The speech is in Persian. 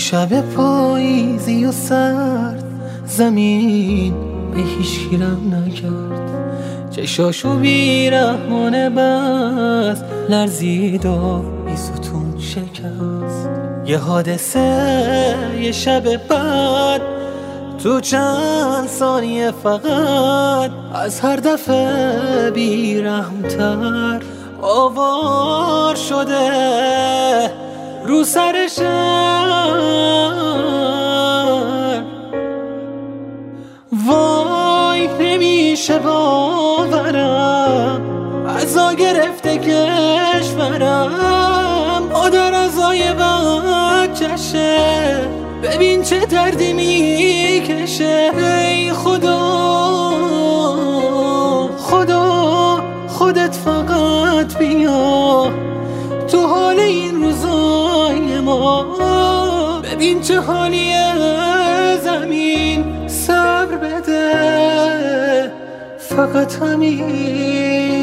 شب پاییزی و سرد زمین به هیچ گیرم نکرد، چشاشو بیرحمانه بست، لرزید و بی ستون شکست. یه حادثه یه شب بعد تو چند ثانیه فقط از هر دفعه بیرحمتر آوار شده رو سر شهر. وای نمیشه باورم، عزا گرفته کشورم، مادر عزای بچشه، ببین چه دردی میکشه. ای خدا خدا خودت فقط بیا تو حال این روزای ما، ببین چه حالیه زمین، صبر بده فقط همین.